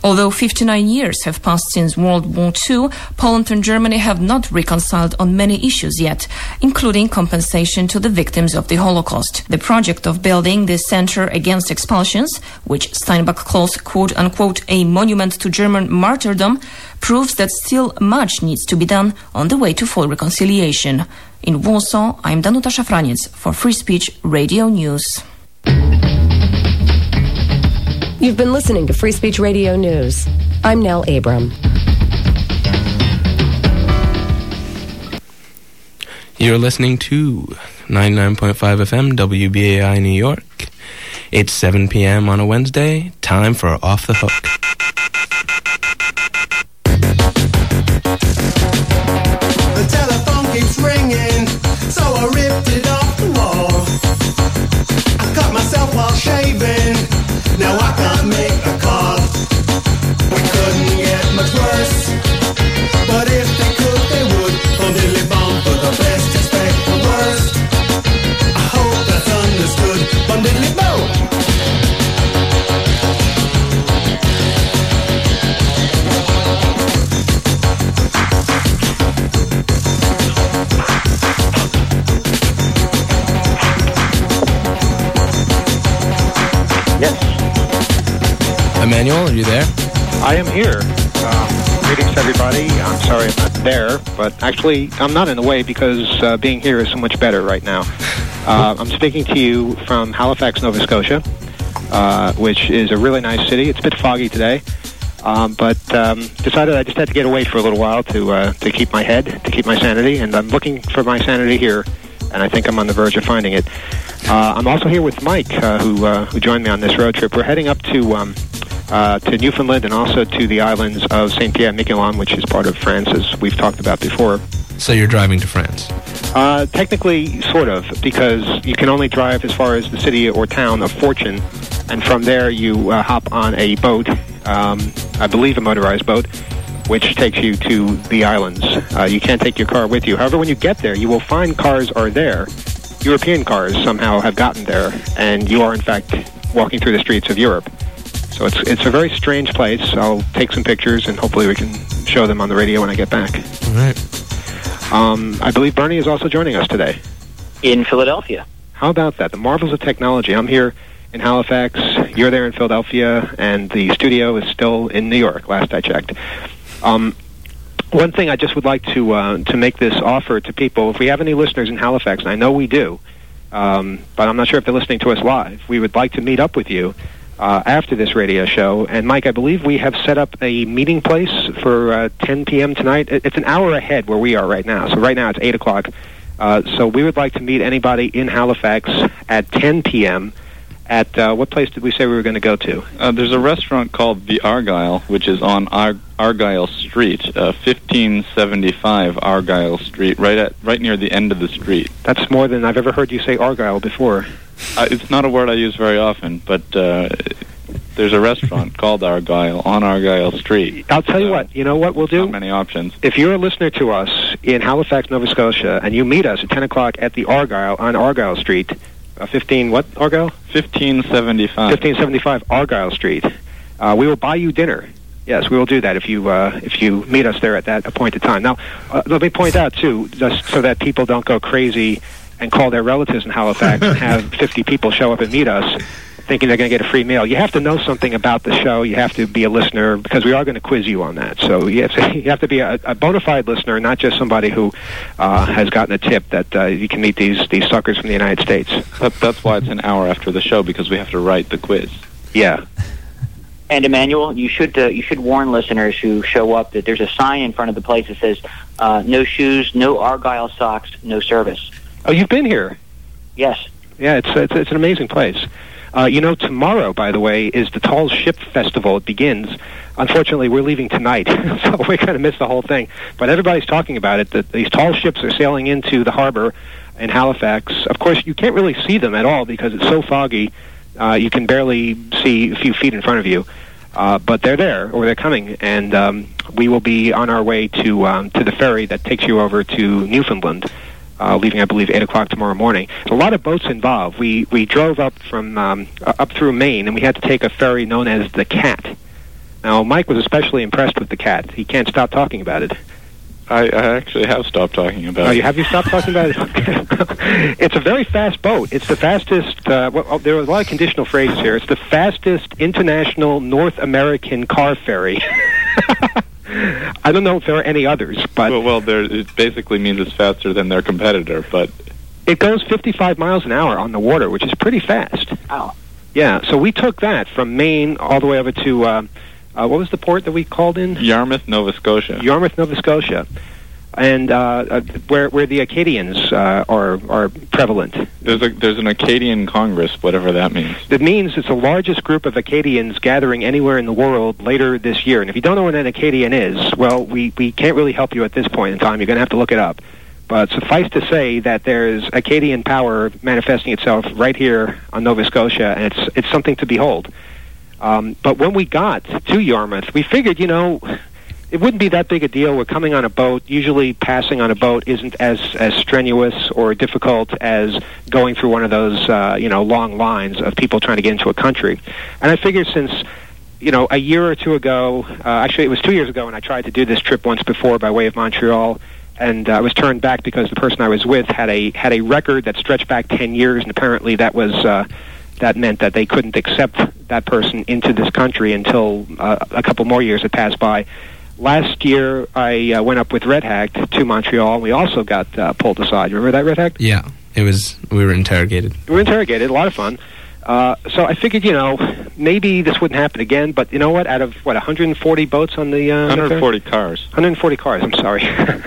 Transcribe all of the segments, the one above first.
Although 59 years have passed since World War II, Poland and Germany have not reconciled on many issues yet, including compensation to the victims of the Holocaust. The project of building the Center Against Expulsions, which Steinbach calls quote-unquote a monument to German martyrdom, proves that still much needs to be done on the way to full reconciliation. In Warsaw, I'm Danuta Szafraniec for Free Speech Radio News. You've been listening to Free Speech Radio News. I'm Nell Abram. You're listening to 99.5 FM WBAI New York. It's 7 p.m. on a Wednesday. Time for Off the Hook. The telephone keeps ringing, so I ripped it off the wall. I cut myself while shaving, now I can't make a call. We couldn't get much worse, but if they could, they would. Bum diddly bum for the best, expect the worst. I hope that's understood. Bum diddly bum. Emmanuel, are you there? I am here. Greetings to everybody. I'm sorry I'm not there, but actually I'm not in a way because being here is so much better right now. I'm speaking to you from Halifax, Nova Scotia, which is a really nice city. It's a bit foggy today, but decided I just had to get away for a little while to keep my head, to keep my sanity, and I'm looking for my sanity here, and I think I'm on the verge of finding it. I'm also here with Mike, who joined me on this road trip. We're heading up to Newfoundland and also to the islands of Saint-Pierre-Miquelon, which is part of France, as we've talked about before. So you're driving to France? Technically, sort of, because you can only drive as far as the city or town of Fortune, and from there you hop on a boat, I believe a motorized boat, which takes you to the islands. You can't take your car with you. However, when you get there, you will find cars are there. European cars somehow have gotten there, and you are, in fact, walking through the streets of Europe. So it's a very strange place. I'll take some pictures, and hopefully we can show them on the radio when I get back. All right. I believe Bernie is also joining us today. In Philadelphia. How about that? The marvels of technology. I'm here in Halifax. You're there in Philadelphia, and the studio is still in New York, last I checked. One thing I just would like to make this offer to people, if we have any listeners in Halifax, and I know we do, but I'm not sure if they're listening to us live, we would like to meet up with you after this radio show. And Mike, I believe we have set up a meeting place for 10 p.m. tonight. It's an hour ahead where we are right now. So right now it's 8 o'clock. So we would like to meet anybody in Halifax at 10 p.m. at what place did we say we were going to go to? There's a restaurant called The Argyle, which is on Argyle Street, 1575 Argyle Street, right near the end of the street. That's more than I've ever heard you say Argyle before. It's not a word I use very often, but there's a restaurant called Argyle on Argyle Street. I'll tell you what. You know what we'll do? Not many options. If you're a listener to us in Halifax, Nova Scotia, and you meet us at 10 o'clock at the Argyle on Argyle Street, 15 what, Argyle? 1575. 1575 Argyle Street. We will buy you dinner. Yes, we will do that if you meet us there at that appointed time. Now, let me point out, too, just so that people don't go crazy and call their relatives in Halifax and have 50 people show up and meet us thinking they're going to get a free meal. You have to know something about the show. You have to be a listener, because we are going to quiz you on that. So you have to be a bona fide listener, not just somebody who has gotten a tip that you can meet these suckers from the United States. That's why it's an hour after the show, because we have to write the quiz. Yeah. And Emmanuel, you should warn listeners who show up that there's a sign in front of the place that says no shoes, no Argyle socks, no service. Oh, you've been here? Yes. Yeah, it's an amazing place. Tomorrow, by the way, is the Tall Ship Festival. It begins. Unfortunately, we're leaving tonight, so we're going to miss the whole thing. But everybody's talking about it, that these tall ships are sailing into the harbor in Halifax. Of course, you can't really see them at all because it's so foggy. You can barely see a few feet in front of you. But they're there, or they're coming, and we will be on our way to the ferry that takes you over to Newfoundland, leaving, I believe, 8 o'clock tomorrow morning. There's a lot of boats involved. We drove up from up through Maine, and we had to take a ferry known as the Cat. Now, Mike was especially impressed with the cat. He can't stop talking about it. I actually have stopped talking about it. Have you stopped talking about it? It's a very fast boat. It's the fastest, there are a lot of conditional phrases here. It's the fastest international North American car ferry. I don't know if there are any others, but... Well, it basically means it's faster than their competitor, but... It goes 55 miles an hour on the water, which is pretty fast. Oh. Yeah, so we took that from Maine all the way over to... what was the port that we called in? Yarmouth, Nova Scotia. Yarmouth, Nova Scotia. And where the Acadians are prevalent. There's an Acadian Congress, whatever that means. It means it's the largest group of Acadians gathering anywhere in the world later this year. And if you don't know what an Acadian is, well, we can't really help you at this point in time. You're going to have to look it up. But suffice to say that there's Acadian power manifesting itself right here on Nova Scotia, and it's something to behold. But when we got to Yarmouth, we figured, it wouldn't be that big a deal. We're coming on a boat. Usually passing on a boat isn't as strenuous or difficult as going through one of those, long lines of people trying to get into a country. And I figured since, a year or two ago, actually it was 2 years ago when I tried to do this trip once before by way of Montreal, and I was turned back because the person I was with had a record that stretched back 10 years, and apparently that was... that meant that they couldn't accept that person into this country until a couple more years had passed by. Last year, I went up with Red Hack to Montreal, and we also got pulled aside. Remember that, Red Hack? Yeah, we were interrogated. We were interrogated, a lot of fun. So I figured, maybe this wouldn't happen again, but you know what? Out of, 140 boats on the... 140 cars. 140 cars, I'm sorry.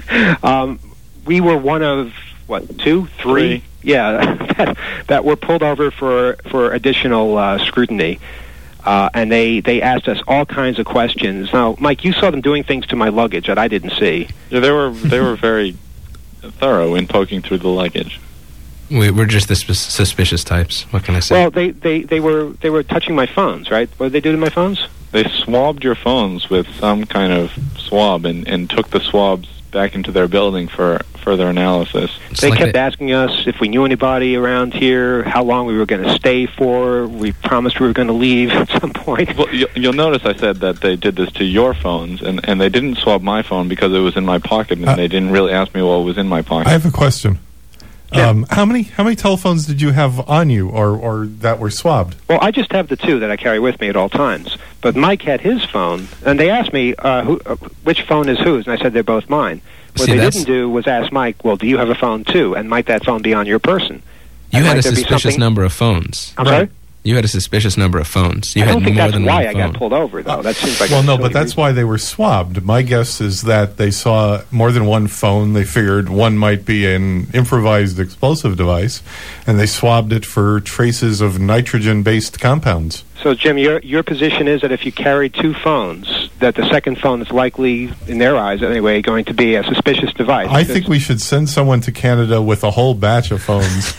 We were one of, 2, 3? Yeah, that were pulled over for additional scrutiny. And they asked us all kinds of questions. Now, Mike, you saw them doing things to my luggage that I didn't see. Yeah, they were very thorough in poking through the luggage. We're just the suspicious types. What can I say? Well, they were touching my phones, right? What did they do to my phones? They swabbed your phones with some kind of swab and took the swabs back into their building for further analysis. They kept asking us if we knew anybody around here, how long we were going to stay for. We promised we were going to leave at some point. Well, you'll notice I said that they did this to your phones, and they didn't swab my phone because it was in my pocket, and they didn't really ask me what was in my pocket. I have a question. Yeah. How many telephones did you have on you, or that were swabbed? Well, I just have the 2 that I carry with me at all times. But Mike had his phone, and they asked me which phone is whose, and I said they're both mine. What they didn't do was ask Mike, well, do you have a phone too? And might that phone be on your person? You had a suspicious number of phones. I'm sorry? You had a suspicious number of phones. You I don't had think more that's than why one I phone. got pulled over, though. That seems like well, no, but that's why they were swabbed. My guess is that they saw more than one phone. They figured one might be an improvised explosive device, and they swabbed it for traces of nitrogen-based compounds. So, Jim, your position is that if you carry 2 phones, that the second phone is likely, in their eyes anyway, going to be a suspicious device. I think we should send someone to Canada with a whole batch of phones.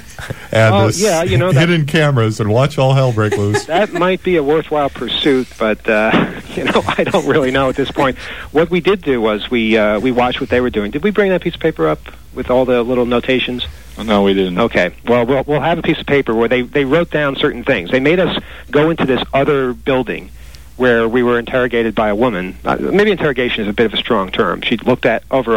And hidden cameras and watch all hell break loose. That might be a worthwhile pursuit, but I don't really know at this point. What we did do was we watched what they were doing. Did we bring that piece of paper up with all the little notations? Oh, no, we didn't. Okay. Well, we'll have a piece of paper where they wrote down certain things. They made us go into this other building where we were interrogated by a woman. Maybe interrogation is a bit of a strong term. She looked over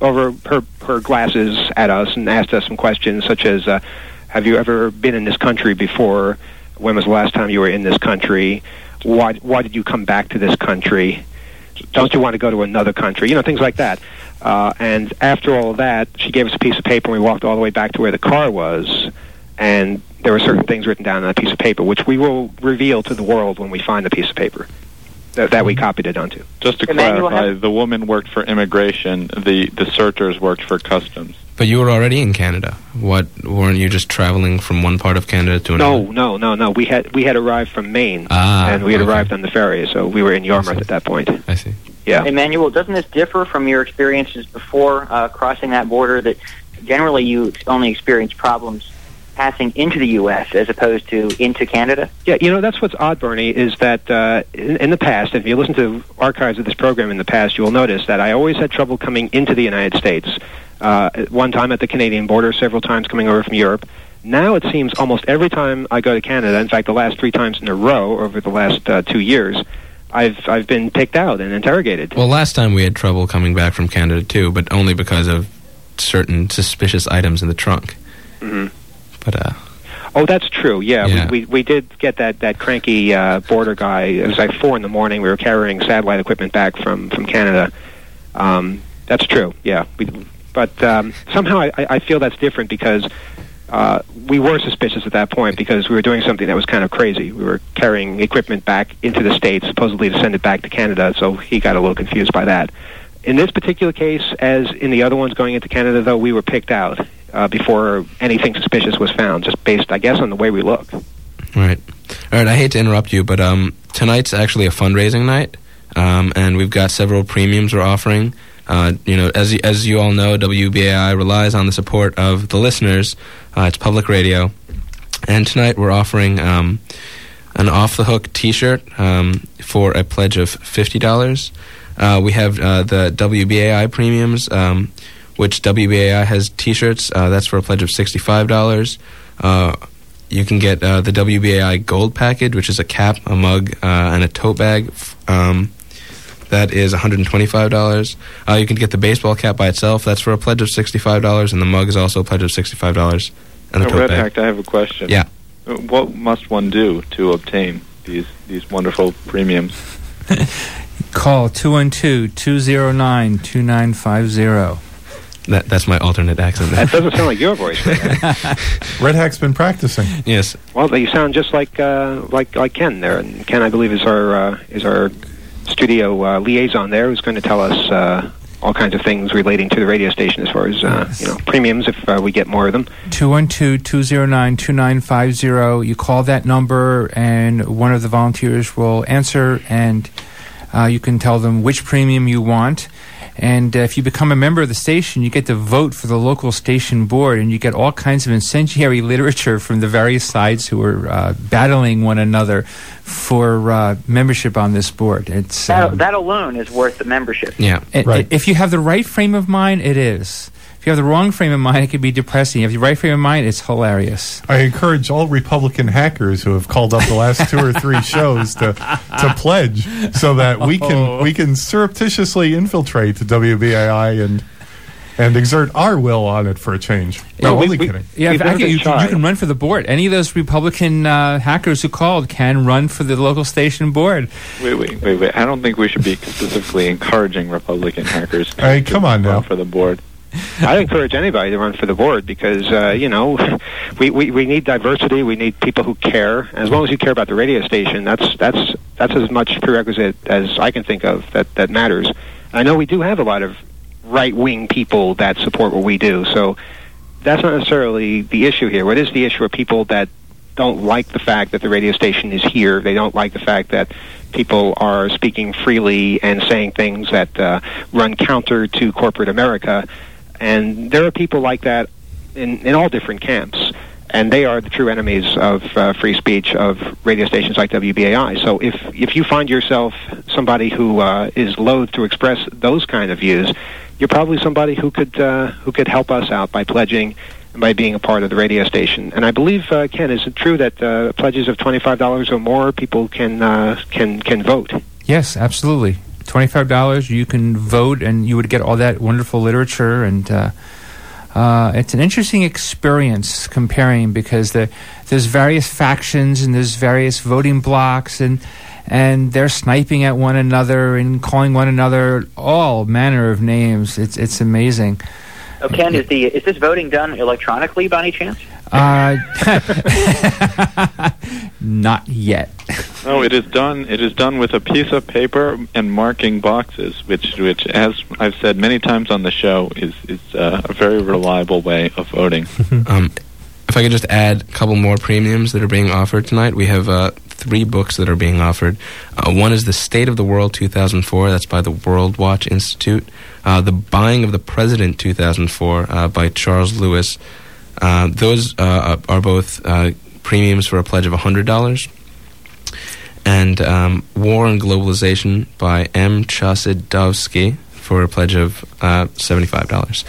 her glasses at us and asked us some questions such as, have you ever been in this country before? When was the last time you were in this country? Why did you come back to this country? Don't you want to go to another country? Things like that. And after all of that, she gave us a piece of paper, and we walked all the way back to where the car was, and there were certain things written down on that piece of paper, which we will reveal to the world when we find the piece of paper that we copied it onto. Just to clarify, the woman worked for immigration, the searchers worked for customs. But you were already in Canada. Weren't you just traveling from one part of Canada to another? No. We had arrived from Maine, and we had arrived on the ferry, so we were in Yarmouth at that point. I see. Yeah. Emmanuel, doesn't this differ from your experiences before crossing that border, that generally you only experience problems passing into the U.S. as opposed to into Canada? Yeah, that's what's odd, Bernie, is that in the past, if you listen to archives of this program in the past, you will notice that I always had trouble coming into the United States. One time at the Canadian border, several times coming over from Europe. Now it seems almost every time I go to Canada, in fact the last 3 times in a row over the last 2 years, I've been picked out and interrogated. Well, last time we had trouble coming back from Canada too, but only because of certain suspicious items in the trunk. Mm-hmm. But oh, that's true. Yeah, Yeah. We did get that cranky border guy. It was like 4 a.m. We were carrying satellite equipment back from Canada. That's true. Yeah, but somehow I feel that's different because we were suspicious at that point because we were doing something that was kind of crazy. We were carrying equipment back into the States, supposedly to send it back to Canada, so he got a little confused by that. In this particular case, as in the other ones going into Canada, though, we were picked out before anything suspicious was found, just based, I guess, on the way we look. Right. All right, I hate to interrupt you, but tonight's actually a fundraising night, and we've got several premiums we're offering. As you all know, WBAI relies on the support of the listeners. It's public radio. And tonight we're offering an Off the Hook T-shirt for a pledge of $50. We have the WBAI premiums, which WBAI has T-shirts. That's for a pledge of $65. You can get the WBAI Gold Package, which is a cap, a mug, and a tote bag. That is $125. You can get the baseball cap by itself. That's for a pledge of $65, and the mug is also a pledge of $65. And the tote Red bag. Hack, I have a question. Yeah. What must one do to obtain these wonderful premiums? Call 212-209-2950. That's my alternate accent. That doesn't sound like your voice, Red Hack. Red Hack's been practicing. Yes. Well, you sound just like Ken there. And Ken, I believe, is our studio liaison there, who's going to tell us all kinds of things relating to the radio station as far as premiums if we get more of them. 212-209-2950. You call that number, and one of the volunteers will answer, and you can tell them which premium you want. And if you become a member of the station, you get to vote for the local station board, and you get all kinds of incendiary literature from the various sides who are battling one another for membership on this board. It's That alone is worth the membership. Yeah. Right. If you have the right frame of mind, it is. If you have the wrong frame of mind, it can be depressing. If you have the right frame of mind, it's hilarious. I encourage all Republican hackers who have called up the last 2 or 3 shows to pledge so that we can surreptitiously infiltrate the WBAI and exert our will on it for a change. No, only kidding. Yeah, We've never been you shy. can run for the board. Any of those Republican hackers who called can run for the local station board. Wait. I don't think we should be specifically encouraging Republican hackers Hey, come on now. run for the board. I encourage anybody to run for the board because, we need diversity. We need people who care. As long as you care about the radio station, that's as much prerequisite as I can think of that matters. I know we do have a lot of right-wing people that support what we do, so that's not necessarily the issue here. What is the issue are people that don't like the fact that the radio station is here. They don't like the fact that people are speaking freely and saying things that run counter to corporate America. And there are people like that in all different camps, and they are the true enemies of free speech, of radio stations like WBAI. So if you find yourself somebody who is loath to express those kind of views, you're probably somebody who could help us out by pledging and by being a part of the radio station. And I believe, Ken, is it true that pledges of $25 or more, people can vote? Yes, absolutely. $25, you can vote, and you would get all that wonderful literature, and it's an interesting experience comparing because there's various factions and there's various voting blocks, and they're sniping at one another and calling one another all manner of names. It's amazing. Oh, Ken, is this voting done electronically by any chance? Not yet. No, it is done. It is done with a piece of paper and marking boxes, which, as I've said many times on the show, is a very reliable way of voting. If I could just add a couple more premiums that are being offered tonight, we have 3 books that are being offered. One is The State of the World 2004, that's by the World Watch Institute. The Buying of the President 2004 by Charles Lewis. Those are both premiums for a pledge of $100. And War and Globalization by M. Chossudovsky for a pledge of $75.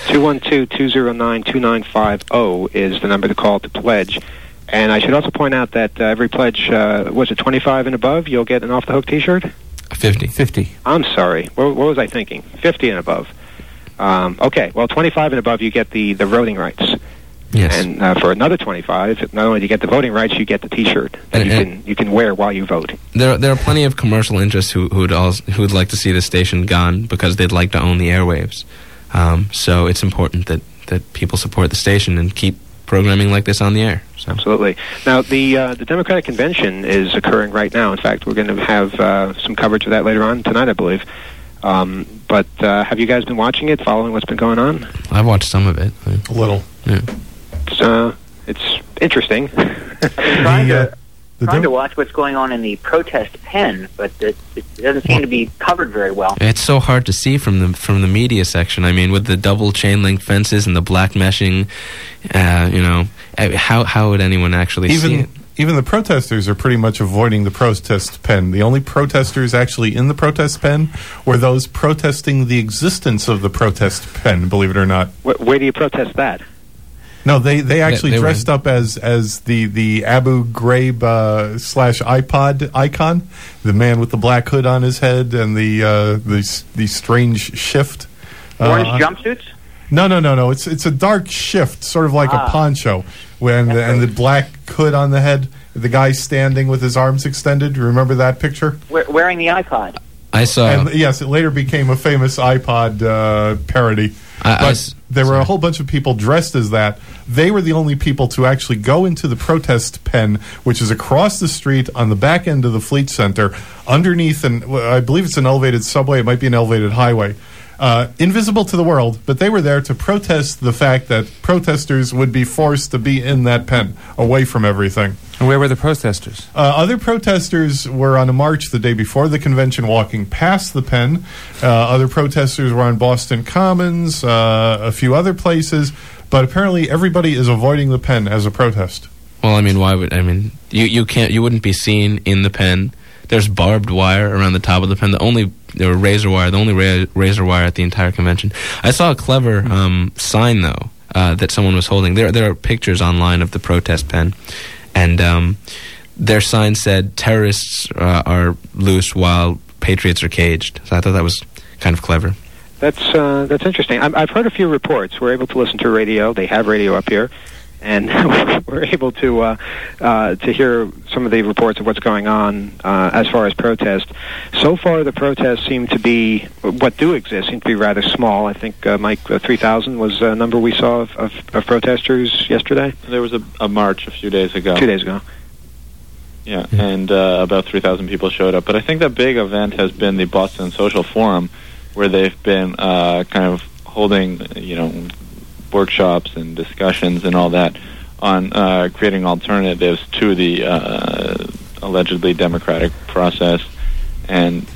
212-209-2950 is the number to call to pledge. And I should also point out that every pledge, was it 25 and above, you'll get an Off the Hook T-shirt? 50. 50. I'm sorry. What was I thinking? 50 and above. Okay, well, 25 and above, you get the voting rights. Yes. And for another 25, not only do you get the voting rights, you get the T-shirt that you can wear while you vote. There are plenty of commercial interests who would like to see the station gone because they'd like to own the airwaves. So it's important that people support the station and keep programming like this on the air. So. Absolutely. Now, the Democratic Convention is occurring right now. In fact, we're going to have some coverage of that later on tonight, I believe. But have you guys been watching it, following what's been going on? I've watched some of it. A little. Yeah. It's interesting. Trying to watch what's going on in the protest pen, but it doesn't seem to be covered very well. It's so hard to see from the media section. I mean, with the double chain link fences and the black meshing, how would anyone actually see it? Even the protesters are pretty much avoiding the protest pen. The only protesters actually in the protest pen were those protesting the existence of the protest pen, believe it or not. Where do you protest that? No, they actually dressed up as the Abu Ghraib / iPod icon, the man with the black hood on his head and the strange shift. Orange jumpsuits? No. It's a dark shift, sort of like a poncho, and the black hood on the head. The guy standing with his arms extended. Remember that picture? Wearing the iPod. I saw. And yes, it later became a famous iPod parody. There were a whole bunch of people dressed as that. They were the only people to actually go into the protest pen, which is across the street on the back end of the Fleet Center, underneath, I believe it's an elevated subway, it might be an elevated highway. Invisible to the world, but they were there to protest the fact that protesters would be forced to be in that pen, away from everything. And where were the protesters? Other protesters were on a march the day before the convention, walking past the pen. Other protesters were on Boston Commons, a few other places, but apparently everybody is avoiding the pen as a protest. Well, I mean, you wouldn't be seen in the pen. There's barbed wire around the top of the pen. The only razor wire at the entire convention. I saw a clever sign though that someone was holding. There are pictures online of the protest pen, and their sign said "Terrorists are loose while patriots are caged." So I thought that was kind of clever. That's interesting. I've heard a few reports. We're able to listen to radio. They have radio up here. And we're able to hear some of the reports of what's going on as far as protest. So far, the protests seem to be, what do exist, seem to be rather small. I think, Mike, 3,000 was a number we saw of protesters yesterday. There was a march a few days ago. 2 days ago. Yeah, and about 3,000 people showed up. But I think the big event has been the Boston Social Forum, where they've been kind of holding, workshops and discussions and all that on creating alternatives to the allegedly democratic process, and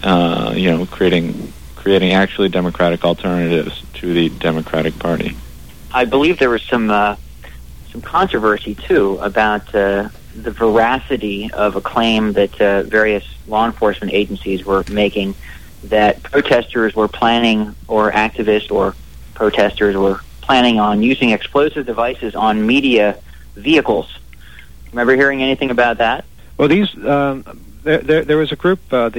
creating actually democratic alternatives to the Democratic Party. I believe there was some controversy too about the veracity of a claim that various law enforcement agencies were making, that protesters were planning, or activists or protesters were planning on using explosive devices on media vehicles. Remember hearing anything about that? Well, there was a group, what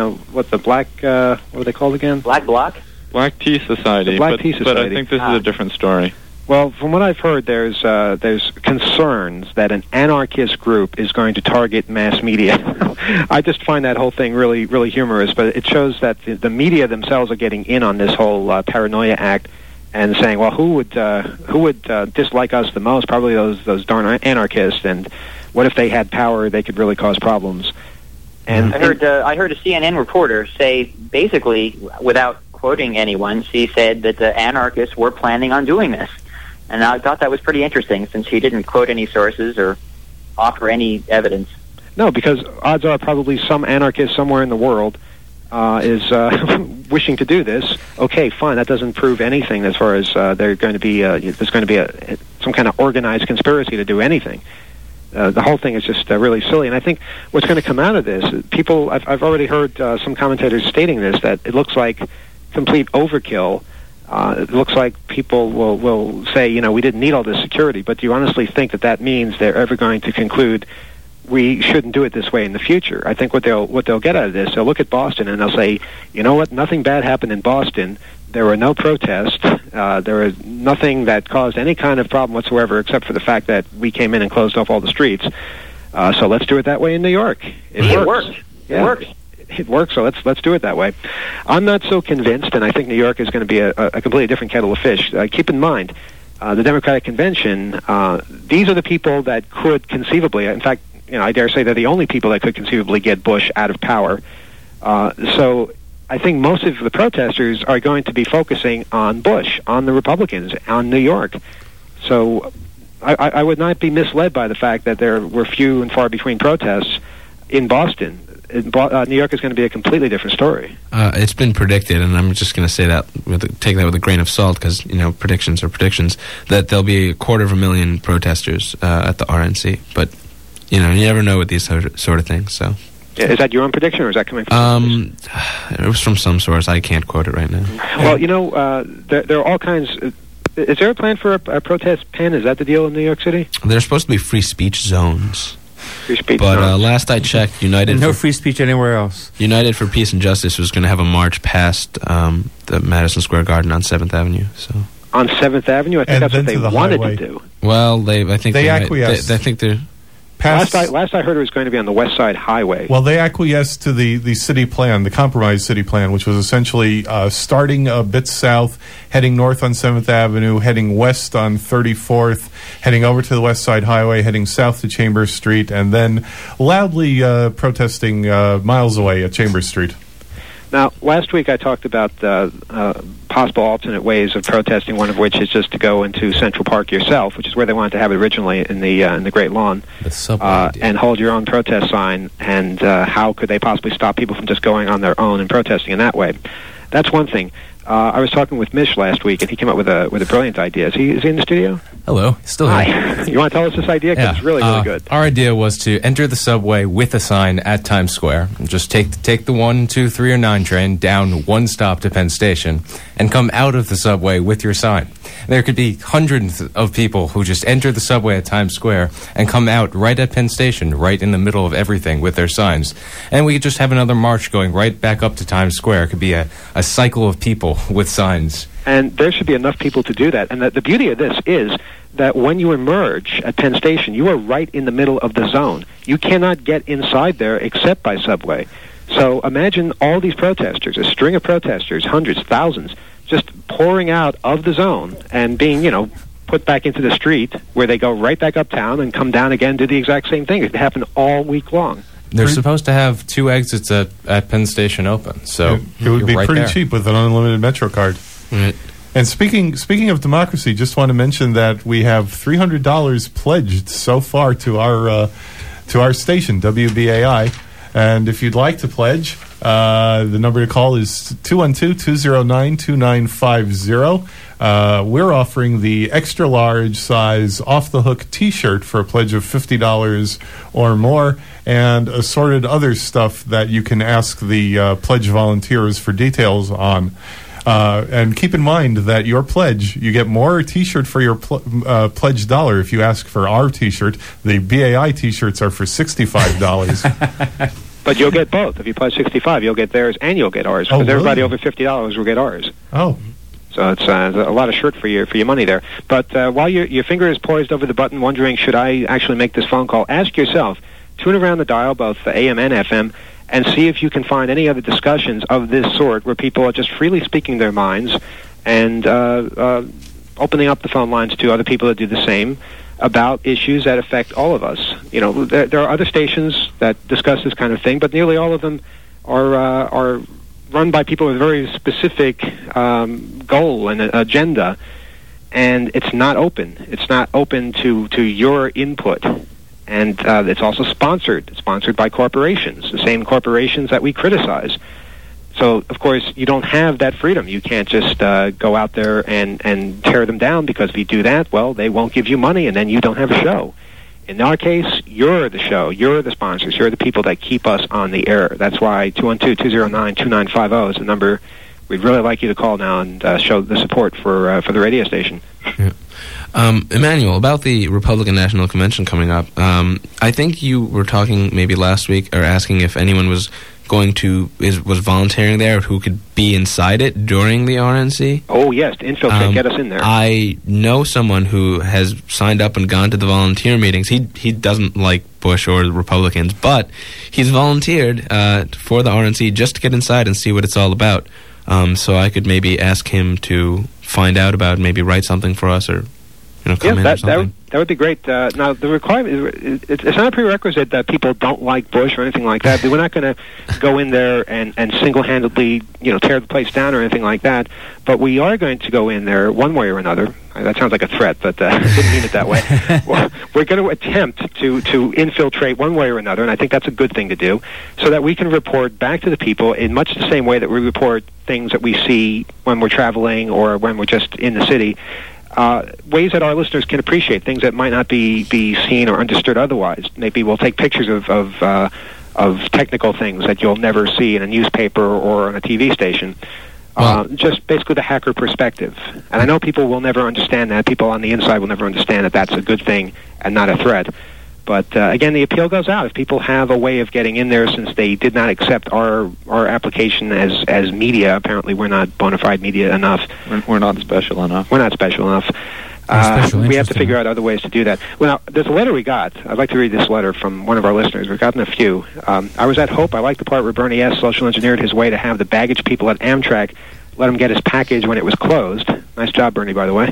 were they called again? Black Bloc? Black Tea Society. The Black Tea Society. But I think this is a different story. Well, from what I've heard, there's concerns that an anarchist group is going to target mass media. I just find that whole thing really, really humorous, but it shows that the media themselves are getting in on this whole paranoia act, and saying, well, who would dislike us the most? Probably those darn anarchists. And what if they had power? They could really cause problems. And I heard a CNN reporter say, basically, without quoting anyone, she said that the anarchists were planning on doing this. And I thought that was pretty interesting, since she didn't quote any sources or offer any evidence. No, because odds are probably some anarchist somewhere in the world is wishing to do this. Okay, fine. That doesn't prove anything as far as there's going to be some kind of organized conspiracy to do anything. The whole thing is just really silly. And I think what's going to come out of this, I've already heard some commentators stating this, that it looks like complete overkill. It looks like people will say, we didn't need all this security. But do you honestly think that means they're ever going to conclude we shouldn't do it this way in the future. I think what they'll get out of this, they'll look at Boston and they'll say, you know what, nothing bad happened in Boston. There were no protests. There was nothing that caused any kind of problem whatsoever, except for the fact that we came in and closed off all the streets. So let's do it that way in New York. It works. It works. It works, so let's do it that way. I'm not so convinced, and I think New York is going to be a completely different kettle of fish. Keep in mind, the Democratic Convention, these are the people that could conceivably, in fact, I dare say they're the only people that could conceivably get Bush out of power. So I think most of the protesters are going to be focusing on Bush, on the Republicans, on New York. So I would not be misled by the fact that there were few and far between protests in Boston. New York is going to be a completely different story. It's been predicted, and I'm just going to say that, take that with a grain of salt, because predictions are predictions, that there'll be 250,000 protesters at the RNC. But you never know with these sort of things. So, is that your own prediction, or is that coming from? It was from some source. I can't quote it right now. Well, there are all kinds. Is there a plan for a protest pen? Is that the deal in New York City? There's supposed to be free speech zones. Free speech but zones. Last I checked, no free speech anywhere else. United for Peace and Justice was going to have a march past the Madison Square Garden on 7th Avenue. So on 7th Avenue, I think that's what they wanted to do. Well, I think they acquiesced. I think they're. Last I heard, it was going to be on the West Side Highway. Well, they acquiesced to the city plan, the compromise city plan, which was essentially starting a bit south, heading north on 7th Avenue, heading west on 34th, heading over to the West Side Highway, heading south to Chambers Street, and then loudly protesting miles away at Chambers Street. Now, last week I talked about possible alternate ways of protesting, one of which is just to go into Central Park yourself, which is where they wanted to have it originally in the Great Lawn, the subway and hold your own protest sign, and how could they possibly stop people from just going on their own and protesting in that way? That's one thing. I was talking with Mish last week, and he came up with a brilliant idea. Is he in the studio? Hello, still here. Hi. You want to tell us this idea? Because it's really good. Our idea was to enter the subway with a sign at Times Square, and just take the 1, 2, 3, or 9 train down one stop to Penn Station, and come out of the subway with your sign. There could be hundreds of people who just enter the subway at Times Square and come out right at Penn Station, right in the middle of everything with their signs. And we could just have another march going right back up to Times Square. It could be a cycle of people with signs. And there should be enough people to do that. And the beauty of this is that when you emerge at Penn Station, you are right in the middle of the zone. You cannot get inside there except by subway. So imagine all these protesters, a string of protesters, hundreds, thousands, just pouring out of the zone and being, put back into the street, where they go right back uptown and come down again, do the exact same thing. It could happen all week long. They're supposed to have 2 exits at Penn Station open, so it would be right pretty there. cheap with an unlimited Metro card. Right. And speaking of democracy, just want to mention that we have $300 pledged so far to our station, WBAI. And if you'd like to pledge, the number to call is 212-209-2950. We're offering the extra large size Off the Hook T-shirt for a pledge of $50 or more, and assorted other stuff that you can ask the pledge volunteers for details on. And keep in mind that your pledge, you get more T-shirt for your pledge dollar if you ask for our T-shirt. The BAI T-shirts are for $65. But you'll get both. If you pledge $65, you'll get theirs and you'll get ours. Because everybody over $50 will get ours. Oh. So it's a lot of shirt for your money there. But while your finger is poised over the button, wondering, should I actually make this phone call, ask yourself, tune around the dial, both the AM and FM, and see if you can find any other discussions of this sort where people are just freely speaking their minds and opening up the phone lines to other people that do the same about issues that affect all of us. There are other stations that discuss this kind of thing, but nearly all of them are run by people with a very specific goal and agenda, and it's not open. It's not open to your input. And it's also sponsored. It's sponsored by corporations, the same corporations that we criticize. So, of course, you don't have that freedom. You can't just go out there and tear them down, because if you do that, well, they won't give you money, and then you don't have a show. In our case, you're the show. You're the sponsors. You're the people that keep us on the air. That's why 212-209-2950 is the number we'd really like you to call now and show the support for the radio station. Emmanuel, about the Republican National Convention coming up, I think you were talking maybe last week or asking if anyone was was volunteering there who could be inside it during the RNC. Oh, yes, to infiltrate, get us in there. I know someone who has signed up and gone to the volunteer meetings. He doesn't like Bush or the Republicans, but he's volunteered for the RNC just to get inside and see what it's all about. So I could maybe ask him to find out about, maybe write something for us, or come in or something. That would be great. Now, the requirement, it's not a prerequisite that people don't like Bush or anything like that. We're not going to go in there and single-handedly, tear the place down or anything like that. But we are going to go in there one way or another. That sounds like a threat, but I didn't mean it that way. Well, we're going to attempt to infiltrate one way or another, and I think that's a good thing to do, so that we can report back to the people in much the same way that we report things that we see when we're traveling or when we're just in the city. Ways that our listeners can appreciate, things that might not be seen or understood otherwise. Maybe we'll take pictures of technical things that you'll never see in a newspaper or on a TV station. Just basically the hacker perspective. And I know people will never understand that. People on the inside will never understand that that's a good thing and not a threat. But again, the appeal goes out. If people have a way of getting in there, since they did not accept our application as media, apparently we're not bona fide media enough. We're not special enough. We're not special enough. We have to figure out other ways to do that. Well, now, there's a letter we got. I'd like to read this letter from one of our listeners. We've gotten a few. I was at Hope. I like the part where Bernie S. social engineered his way to have the baggage people at Amtrak let him get his package when it was closed. Nice job, Bernie, by the way.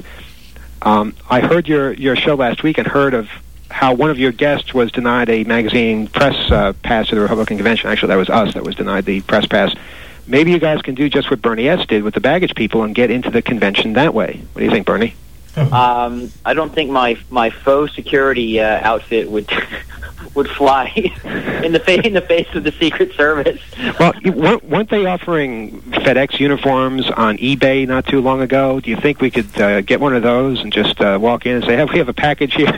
I heard your show last week and heard of how one of your guests was denied a magazine press pass to the Republican convention. Actually, that was us that was denied the press pass. Maybe you guys can do just what Bernie S. did with the baggage people and get into the convention that way. What do you think, Bernie? I don't think my faux security outfit would fly in the face of the Secret Service. Well, weren't they offering FedEx uniforms on eBay not too long ago? Do you think we could get one of those and just walk in and say, "Hey, we have a package here,"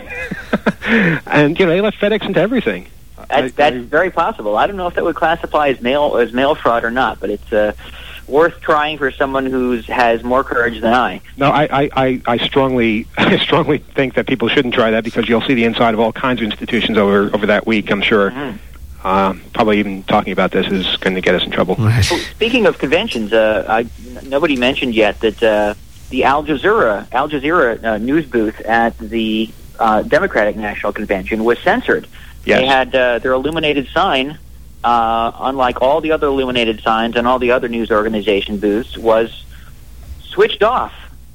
and they let FedEx into everything? That's very possible. I don't know if that would classify as mail fraud or not, but it's worth trying for someone who has more courage than I. No, I strongly think that people shouldn't try that, because you'll see the inside of all kinds of institutions over that week, I'm sure. Mm-hmm. Probably even talking about this is going to get us in trouble. Well, speaking of conventions, nobody mentioned yet that the Al Jazeera news booth at the Democratic National Convention was censored. Yes. They had their illuminated sign, unlike all the other illuminated signs and all the other news organization booths, was switched off.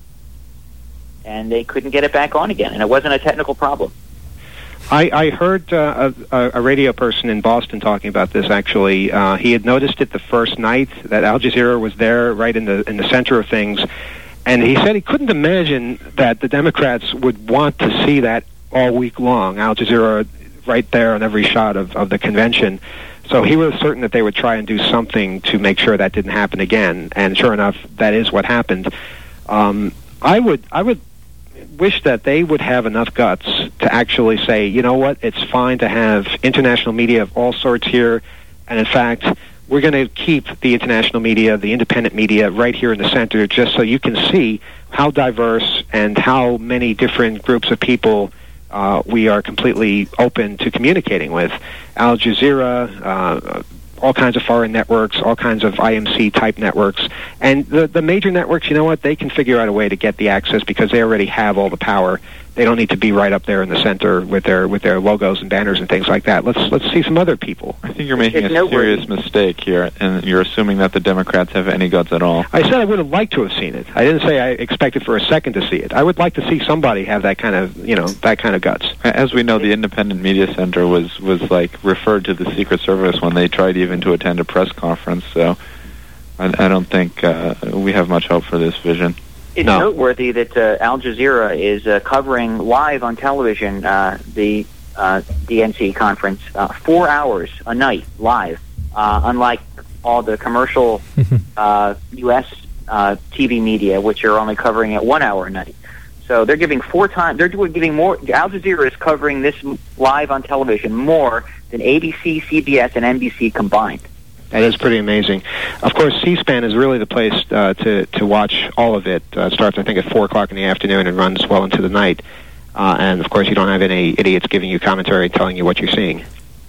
And they couldn't get it back on again, and it wasn't a technical problem. I heard a radio person in Boston talking about this, actually. He had noticed it the first night that Al Jazeera was there, right in the center of things, and he said he couldn't imagine that the Democrats would want to see that all week long, Al Jazeera right there on every shot of the convention. So he was certain that they would try and do something to make sure that didn't happen again, and sure enough, that is what happened. I would wish that they would have enough guts to actually say, you know what, it's fine to have international media of all sorts here, and in fact, we're going to keep the international media, the independent media, right here in the center, just so you can see how diverse and how many different groups of people we are completely open to communicating with. Al Jazeera, all kinds of foreign networks, all kinds of IMC-type networks. And the major networks, you know what, they can figure out a way to get the access because they already have all the power. They don't need to be right up there in the center with their logos and banners and things like that. Let's see some other people. I think you're making a serious mistake here, and you're assuming that the Democrats have any guts at all. I said I would have liked to have seen it. I didn't say I expected for a second to see it. I would like to see somebody have that kind of, that kind of guts. As we know, the Independent Media Center was like referred to the Secret Service when they tried even to attend a press conference. So I don't think we have much hope for this vision. It's noteworthy that Al Jazeera is covering live on television the DNC conference 4 hours a night live, unlike all the commercial U.S. TV media, which are only covering it 1 hour a night. So they're giving 4 times. They're giving more. Al Jazeera is covering this live on television more than ABC, CBS, and NBC combined. That is pretty amazing. Of course, C-SPAN is really the place to watch all of it. It starts, I think, at 4 o'clock in the afternoon and runs well into the night. And, of course, you don't have any idiots giving you commentary telling you what you're seeing.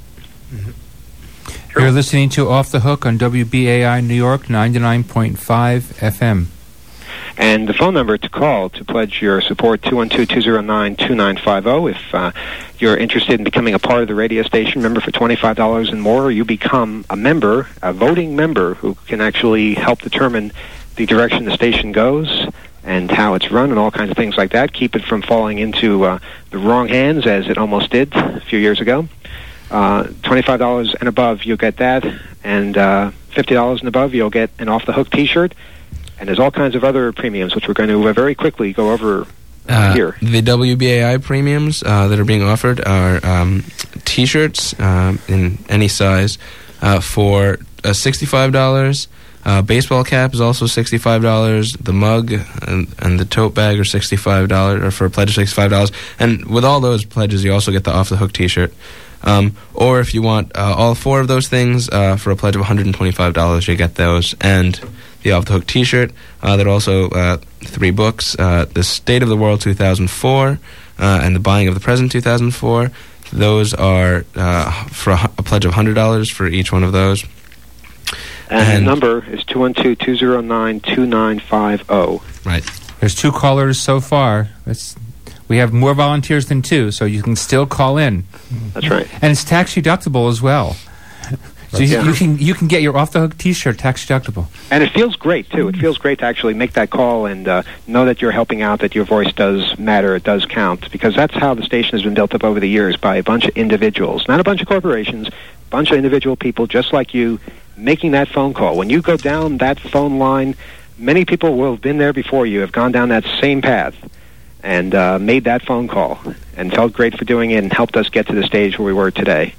You're listening to Off the Hook on WBAI New York 99.5 FM. And the phone number to call to pledge your support, 212-209-2950. If you're interested in becoming a part of the radio station, remember, for $25 and more, you become a member, a voting member, who can actually help determine the direction the station goes and how it's run and all kinds of things like that. Keep it from falling into the wrong hands, as it almost did a few years ago. $25 and above, you'll get that. And $50 and above, you'll get an Off the Hook T-shirt. And there's all kinds of other premiums, which we're going to very quickly go over here. The WBAI premiums that are being offered are T-shirts in any size for $65. Baseball cap is also $65. The mug and the tote bag are $65, or for a pledge of $65. And with all those pledges, you also get the Off the Hook T-shirt. Or if you want all 4 of those things for a pledge of $125, you get those. And the Off the Hook T-shirt. There are also 3 books: The State of the World 2004 and The Buying of the Present 2004. Those are for a pledge of $100 for each one of those. And the number is 212-209-2950. Right. There's 2 callers so far. We have more volunteers than 2, so you can still call in. That's right. And it's tax deductible as well. So you can get your Off the Hook T-shirt tax deductible. And it feels great, too. It feels great to actually make that call and know that you're helping out, that your voice does matter, it does count, because that's how the station has been built up over the years, by a bunch of individuals. Not a bunch of corporations, a bunch of individual people just like you making that phone call. When you go down that phone line, many people will have been there before you, have gone down that same path and made that phone call and felt great for doing it and helped us get to the stage where we were today.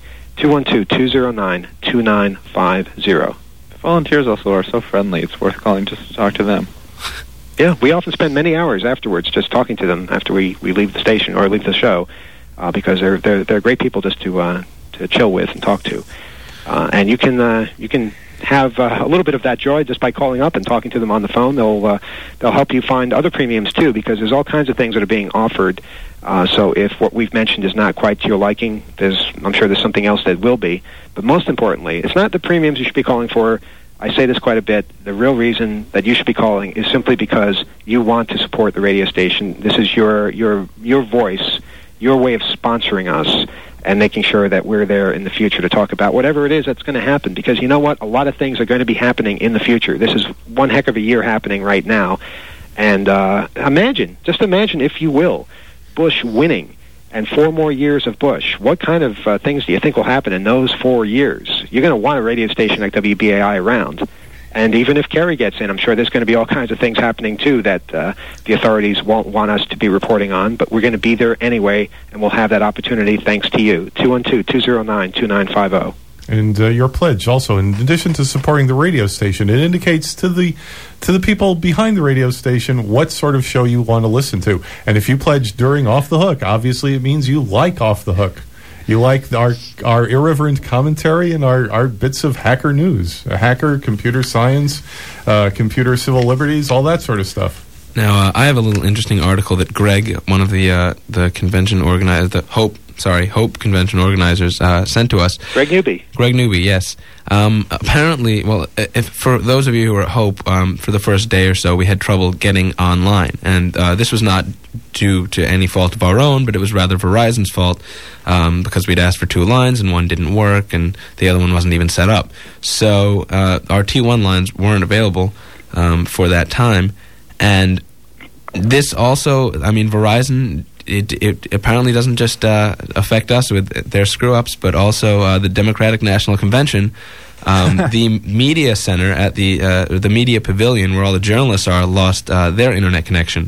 212-209-2950. Volunteers also are so friendly. It's worth calling just to talk to them. Yeah, we often spend many hours afterwards just talking to them after we leave the station or leave the show, because they're great people just to chill with and talk to. And you can have a little bit of that joy just by calling up and talking to them on the phone. They'll help you find other premiums too, because there's all kinds of things that are being offered. So if what we've mentioned is not quite to your liking, I'm sure there's something else that will be. But most importantly, it's not the premiums you should be calling for. I say this quite a bit. The real reason that you should be calling is simply because you want to support the radio station. This is your voice, your way of sponsoring us and making sure that we're there in the future to talk about whatever it is that's going to happen. Because you know what? A lot of things are going to be happening in the future. This is one heck of a year happening right now. And imagine, if you will, Bush winning and 4 more years of Bush. What kind of things do you think will happen in those 4 years? You're going to want a radio station like WBAI around. And even if Kerry gets in, I'm sure there's going to be all kinds of things happening, too, that the authorities won't want us to be reporting on. But we're going to be there anyway, and we'll have that opportunity thanks to you. 212-209-2950. And your pledge also, in addition to supporting the radio station, it indicates to the people behind the radio station what sort of show you want to listen to. And if you pledge during Off the Hook, obviously it means you like Off the Hook. You like our irreverent commentary and our bits of hacker news, hacker, computer science, computer civil liberties, all that sort of stuff. Now, I have a little interesting article that Greg, one of the convention organizers, Hope Convention organizers, sent to us. Greg Newby, yes. Apparently, well, for those of you who are at Hope, for the first day or so, we had trouble getting online. And this was not due to any fault of our own, but it was rather Verizon's fault, because we'd asked for 2 lines and one didn't work and the other one wasn't even set up. So our T1 lines weren't available for that time. And this also, Verizon, it apparently doesn't just affect us with their screw-ups, but also the Democratic National Convention. The media center at the media pavilion where all the journalists are lost their internet connection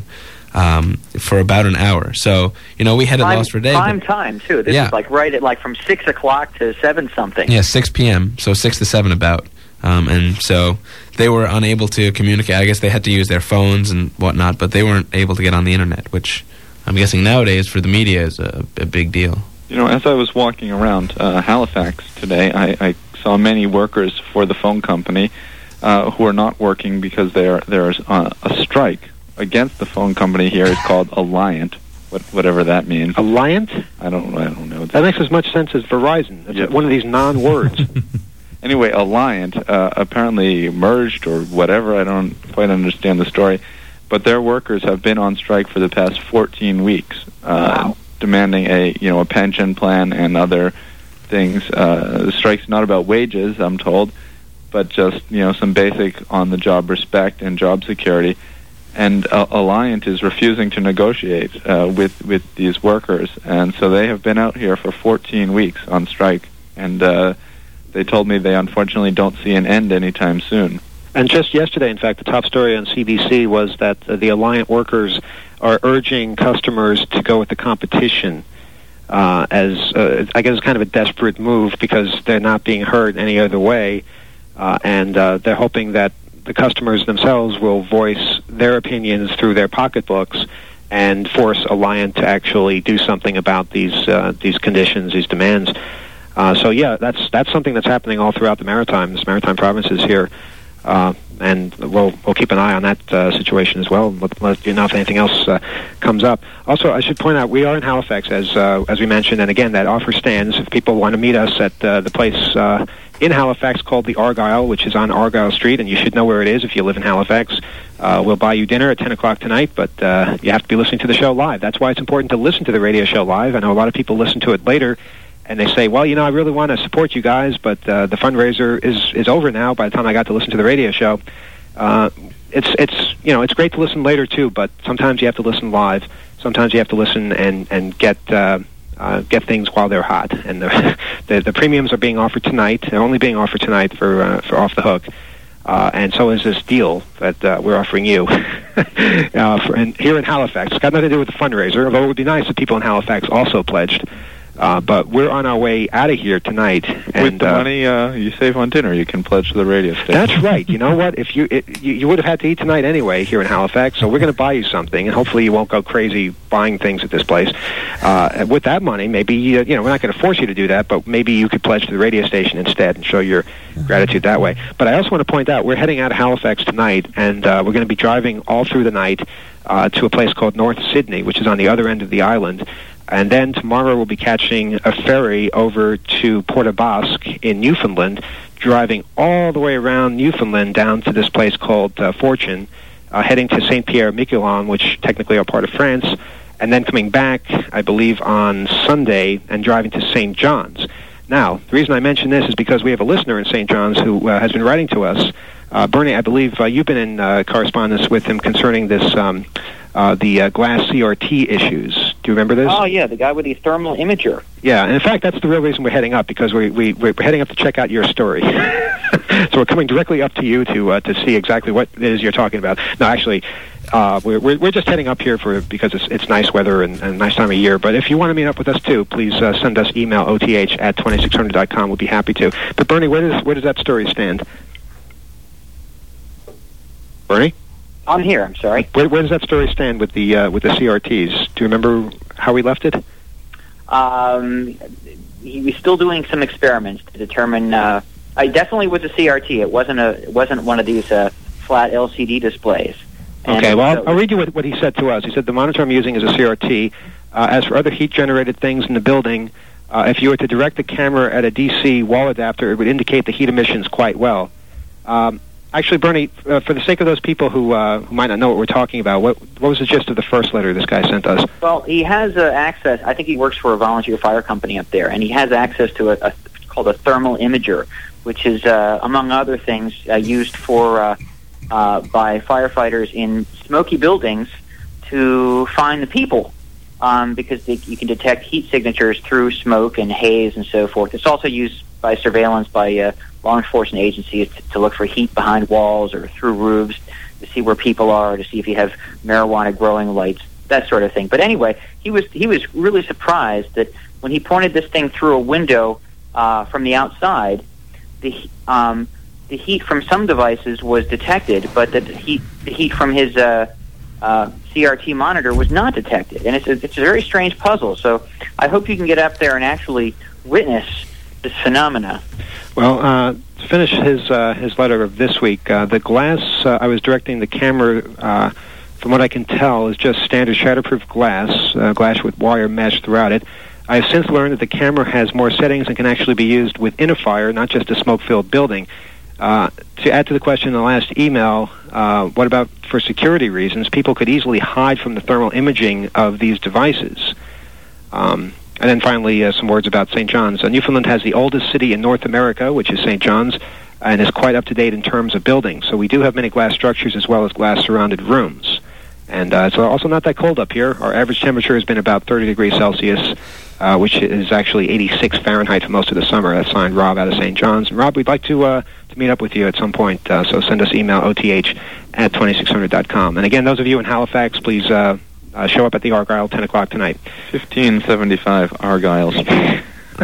for about an hour. So, we had it lost for a day. Prime time, too. This is right at from 6 o'clock to 7 something. Yeah, 6 p.m., so 6 to 7 about. And so they were unable to communicate. I guess they had to use their phones and whatnot, but they weren't able to get on the internet, which I'm guessing nowadays for the media is a big deal. As I was walking around Halifax today, I saw many workers for the phone company who are not working because there's a strike against the phone company here. It's called Alliant, whatever that means. Alliant? I don't know. That makes as much sense as Verizon. It's one of these non-words. Anyway, Alliant apparently merged or whatever. I don't quite understand the story. But their workers have been on strike for the past 14 weeks, demanding a pension plan and other things. The strike's not about wages, I'm told, but just some basic on-the-job respect and job security. And Alliant is refusing to negotiate with these workers, and so they have been out here for 14 weeks on strike. And they told me they unfortunately don't see an end anytime soon. And just yesterday, in fact, the top story on CBC was that the Alliant workers are urging customers to go with the competition as, I guess, kind of a desperate move because they're not being heard any other way. And they're hoping that the customers themselves will voice their opinions through their pocketbooks and force Alliant to actually do something about these conditions, these demands. So, yeah, that's something that's happening all throughout the maritime provinces here. And we'll keep an eye on that situation as well. Let you know if anything else comes up. Also, I should point out we are in Halifax, as we mentioned, and again, that offer stands. If people want to meet us at the place in Halifax called the Argyle, which is on Argyle Street, and you should know where it is if you live in Halifax. We'll buy you dinner at 10 o'clock tonight, but you have to be listening to the show live. That's why it's important to listen to the radio show live. I know a lot of people listen to it later, and they say, well, I really want to support you guys, but the fundraiser is over now by the time I got to listen to the radio show. It's great to listen later, too, but sometimes you have to listen live. Sometimes you have to listen and get things while they're hot. And the premiums are being offered tonight. They're only being offered tonight for Off the Hook. And so is this deal that we're offering you and here in Halifax. It's got nothing to do with the fundraiser, although it would be nice if people in Halifax also pledged. But we're on our way out of here tonight. And, with the money you save on dinner, you can pledge to the radio station. That's right. You know what? If you would have had to eat tonight anyway here in Halifax, so we're going to buy you something, and hopefully you won't go crazy buying things at this place. With that money, maybe we're not going to force you to do that, but maybe you could pledge to the radio station instead and show your gratitude that way. But I also want to point out we're heading out of Halifax tonight, and we're going to be driving all through the night to a place called North Sydney, which is on the other end of the island. And then tomorrow we'll be catching a ferry over to Port aux Basques in Newfoundland, driving all the way around Newfoundland down to this place called Fortune, heading to Saint-Pierre-Miquelon, which technically are part of France, and then coming back, I believe, on Sunday and driving to St. John's. Now, the reason I mention this is because we have a listener in St. John's who has been writing to us. Bernie, I believe you've been in correspondence with him concerning this, the glass CRT issues. Do you remember this? Oh, yeah, the guy with the thermal imager. Yeah, and in fact, that's the real reason we're heading up, because we're heading up to check out your story. So we're coming directly up to you to see exactly what it is you're talking about. No, actually, we're just heading up here because it's nice weather and a nice time of year. But if you want to meet up with us too, please send us email oth@2600.com. We'll be happy to. But Bernie, where does that story stand? Bernie? I'm here. I'm sorry. Where does that story stand with the CRTs? Do you remember how we left it? He was still doing some experiments to determine. I definitely was a CRT. It wasn't one of these flat LCD displays. And okay. Well, I'll read you what he said to us. He said the monitor I'm using is a CRT. As for other heat-generated things in the building, if you were to direct the camera at a DC wall adapter, it would indicate the heat emissions quite well. Actually, Bernie, for the sake of those people who might not know what we're talking about, what was the gist of the first letter this guy sent us? Well, he has access. I think he works for a volunteer fire company up there, and he has access to a called a thermal imager, which is, among other things, used for by firefighters in smoky buildings to find the people, because you can detect heat signatures through smoke and haze and so forth. It's also used by surveillance by law enforcement agencies to look for heat behind walls or through roofs, to see where people are, to see if you have marijuana growing lights, that sort of thing. But anyway, he was really surprised that when he pointed this thing through a window from the outside, the heat from some devices was detected, but the heat from his CRT monitor was not detected. And it's a very strange puzzle. So I hope you can get up there and actually witness this phenomena. Well, to finish his letter of this week, the glass I was directing the camera, from what I can tell, is just standard shatterproof glass, glass with wire mesh throughout it. I have since learned that the camera has more settings and can actually be used within a fire, not just a smoke-filled building. To add to the question in the last email, what about for security reasons? People could easily hide from the thermal imaging of these devices. And then finally, some words about St. John's. Newfoundland has the oldest city in North America, which is St. John's, and is quite up to date in terms of buildings. So we do have many glass structures as well as glass-surrounded rooms. And it's also not that cold up here. Our average temperature has been about 30 degrees Celsius, which is actually 86 Fahrenheit for most of the summer. That's signed Rob out of St. John's. And Rob, we'd like to meet up with you at some point, so send us email oth@2600.com. And again, those of you in Halifax, please show up at the Argyle 10 o'clock tonight. 1575 Argyle Street.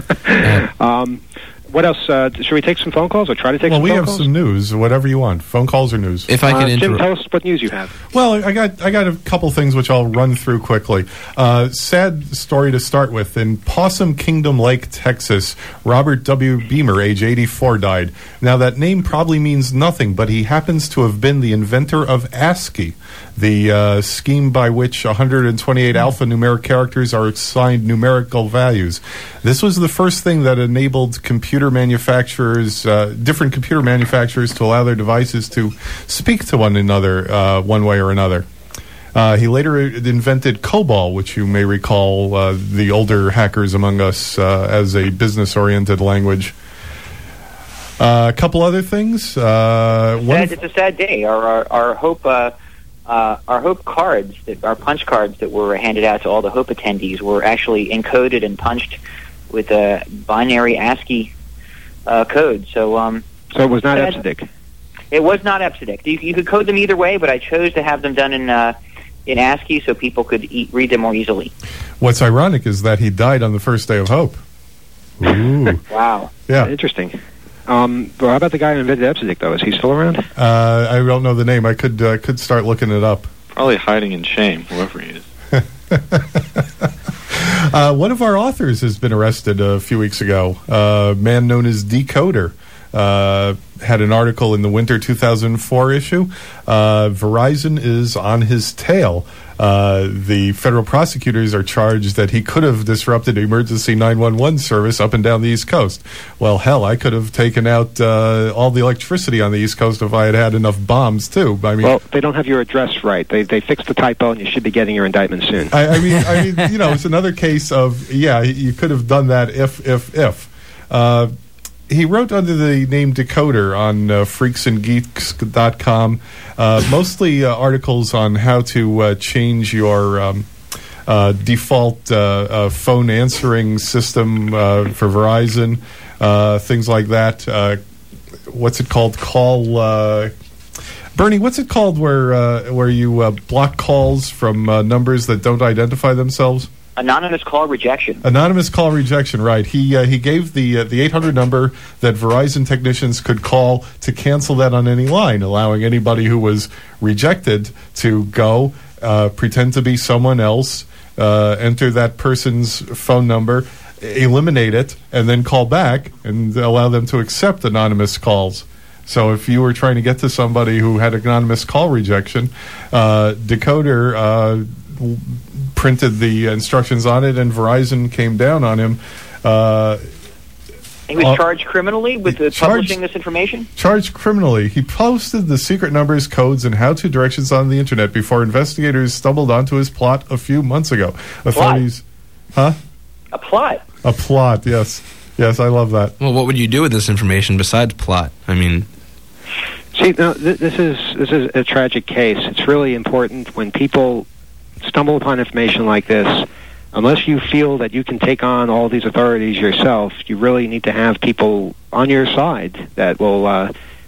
What else? Should we take some phone calls or try to take some phone calls? Well, we have some news, whatever you want. Phone calls or news. If I can Jim, tell us what news you have. Well, I got a couple things which I'll run through quickly. Sad story to start with. In Possum Kingdom Lake, Texas, Robert W. Beamer, age 84, died. Now, that name probably means nothing, but he happens to have been the inventor of ASCII, the scheme by which 128 alphanumeric characters are assigned numerical values. This was the first thing that enabled computer manufacturers, different computer manufacturers, to allow their devices to speak to one another one way or another. He later invented COBOL, which you may recall, the older hackers among us, as a business-oriented language. A couple other things. It's a sad day. Our Hope cards, our punch cards that were handed out to all the Hope attendees, were actually encoded and punched with a binary ASCII code. So it was not EBCDIC. It was not EBCDIC. You could code them either way, but I chose to have them done in ASCII so people could read them more easily. What's ironic is that he died on the first day of Hope. Ooh. Wow. Yeah. Interesting. Well, how about the guy who invented EBCDIC, though? Is he still around? I don't know the name. I could start looking it up. Probably hiding in shame, whoever he is. One of our authors has been arrested a few weeks ago. A man known as Decoder had an article in the winter 2004 issue. Verizon is on his tail. The federal prosecutors are charged that he could have disrupted emergency 911 service up and down the East Coast. Well, hell, I could have taken out all the electricity on the East Coast if I had had enough bombs, too. I mean, well, they don't have your address right. They fixed the typo, and you should be getting your indictment soon. I mean, you know, it's another case of, yeah, you could have done that if. He wrote under the name Decoder on freaksandgeeks.com, mostly articles on how to change your default phone answering system for Verizon, things like that. What's it called? Bernie, what's it called where you block calls from numbers that don't identify themselves? Anonymous call rejection. Anonymous call rejection, right. He gave the 800 number that Verizon technicians could call to cancel that on any line, allowing anybody who was rejected to go, pretend to be someone else, enter that person's phone number, eliminate it, and then call back and allow them to accept anonymous calls. So if you were trying to get to somebody who had anonymous call rejection, Decoder printed the instructions on it, and Verizon came down on him. He was charged criminally with publishing this information? Charged criminally. He posted the secret numbers, codes, and how-to directions on the Internet before investigators stumbled onto his plot a few months ago. Authorities... Huh? A plot? A plot, yes. Yes, I love that. Well, what would you do with this information besides plot? I mean... See, no, this is a tragic case. It's really important when people stumble upon information like this. Unless you feel that you can take on all these authorities yourself, you really need to have people on your side that will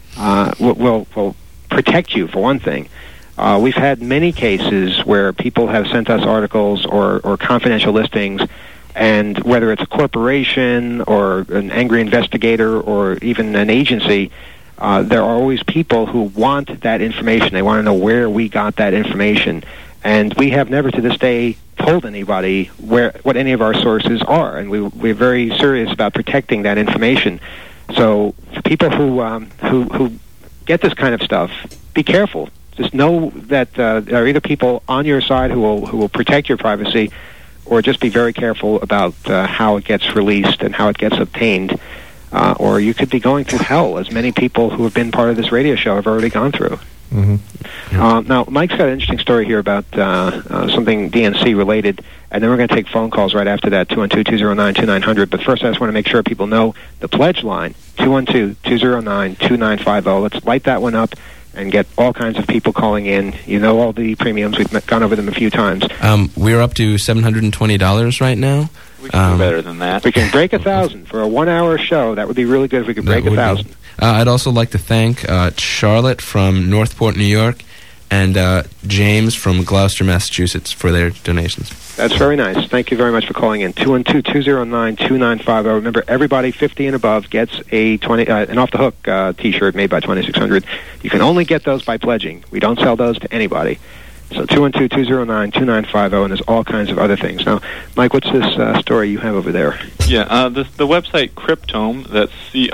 protect you, for one thing. We've had many cases where people have sent us articles or confidential listings, and whether it's a corporation or an angry investigator or even an agency, there are always people who want that information. They want to know where we got that information. And we have never to this day told anybody what any of our sources are. And we're very serious about protecting that information. So for people who get this kind of stuff, be careful. Just know that there are either people on your side who will protect your privacy, or just be very careful about how it gets released and how it gets obtained. Or you could be going through hell, as many people who have been part of this radio show have already gone through. Mm-hmm. Now, Mike's got an interesting story here about something DNC related, and then we're going to take phone calls right after that, 212-209-2900. But first, I just want to make sure people know the pledge line, 212-209-2950. Let's light that one up and get all kinds of people calling in. You know all the premiums. We've gone over them a few times. We're up to $720 right now. We can do better than that. We can break 1,000 for a 1-hour show. That would be really good if we could break 1,000. I'd also like to thank Charlotte from Northport, New York, and James from Gloucester, Massachusetts, for their donations. That's very nice. Thank you very much for calling in. 212-209-2950. Remember, everybody 50 and above gets an Off the Hook T-shirt made by 2600. You can only get those by pledging. We don't sell those to anybody. So 212-209-2950, and there's all kinds of other things. Now, Mike, what's this story you have over there? Yeah, the website Cryptome, that's